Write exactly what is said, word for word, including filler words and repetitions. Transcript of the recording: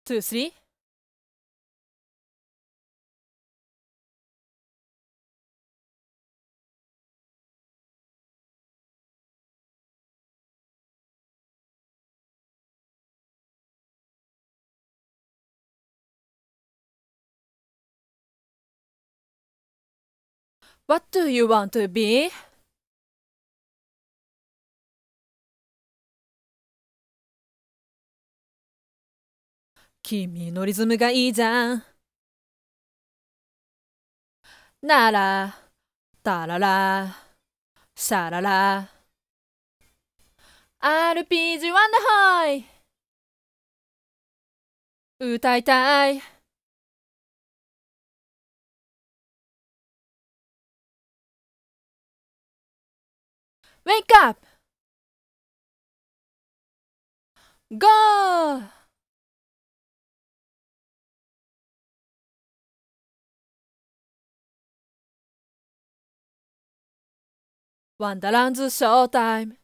two, three. What do you want to be? 君のリズムがいいじゃん。なら、タララ、シャララ。アールピージー ワンダホイ。歌いたい。Wake up! Go! ワンダーランズショータイム。